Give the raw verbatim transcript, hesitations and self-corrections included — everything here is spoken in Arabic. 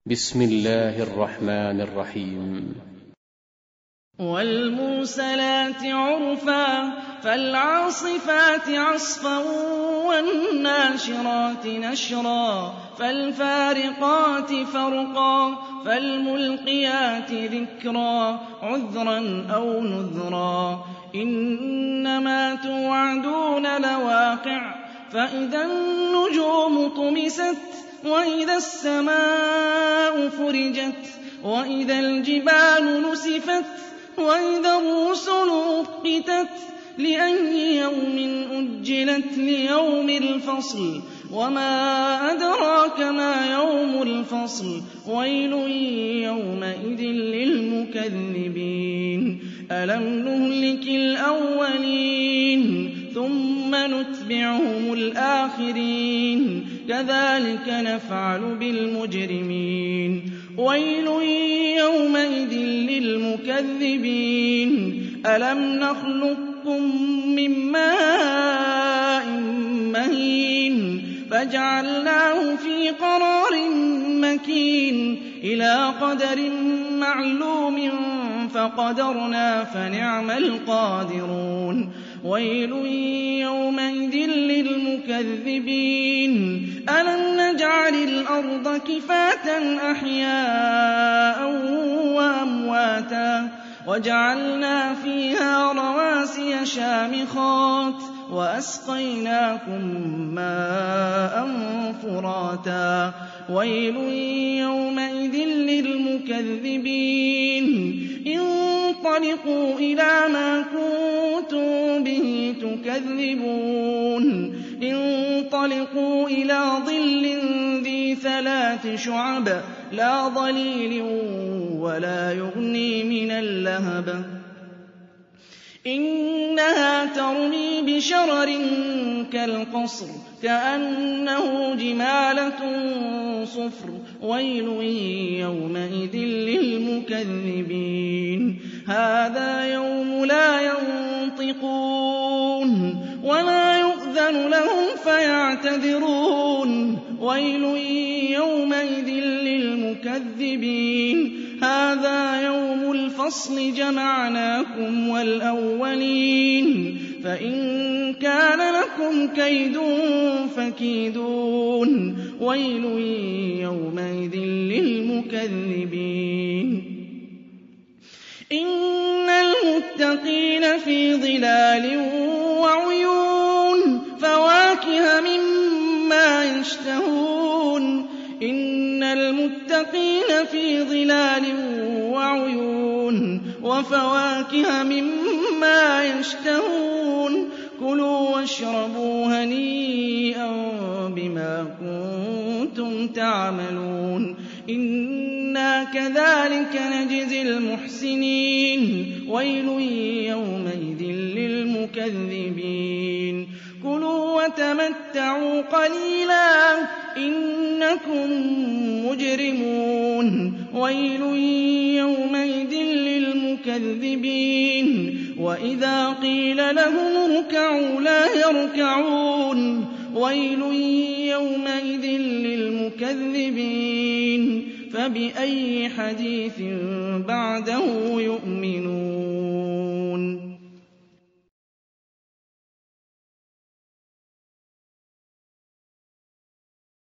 بسم الله الرحمن الرحيم. والمرسلات عرفا فالعاصفات عصفا والناشرات نشرا فالفارقات فرقا فالملقيات ذكرا عذرا أو نذرا إنما توعدون لواقع فإذا النجوم طمست وإذا السماء فرجت وإذا الجبال نسفت وإذا الرسل أقتت لأي يوم أجلت ليوم الفصل وما أدراك ما يوم الفصل ويل يومئذ للمكذبين ألم نهلك الأولين ثم نتبعهم الآخرين كذلك نفعل بالمجرمين ويل يومئذ للمكذبين ألم نخلقكم من ماء مهين فجعلناه في قرار مكين إلى قدر معلوم فقدرنا فنعم القادرون ويل يومئذ للمكذبين ألم نجعل الأرض كفاة أحياء وأمواتا وجعلنا فيها رواسي شامخات وأسقيناكم ماء فراتا ويل يومئذ للمكذبين انطلقوا إلى ما كنتم به تكذبون انطلقوا إلى ظل ذي ثلاث شعب لا ظليل ولا يغني من اللهب إنها ترمي بشرر كالقصر كأنه جمالة صفر ويل يومئذ للمكذبين هذا يوم لا ينطقون ولا يؤذن لهم فيعتذرون ويل يومئذ للمكذبين هذا يوم الفصل جمعناكم والأولين فإن كان لكم كيد فكيدون ويل يومئذ للمكذبين إن المتقين في ظلال وعيون فواكه مما يشتهون إن المتقين في ظلال وعيون وفواكه مما يشتهون كلوا واشربوا هنيئا بما كنتم تعملون إنا كذلك نجزي المحسنين ويل يومئذ للمكذبين كلوا وتمتعوا قليلا إنكم مجرمون ويل يومئذ للمكذبين وإذا قيل لهم اركعوا لا يركعون ويل يومئذ للمكذبين فبأي حديث بعده يؤمنون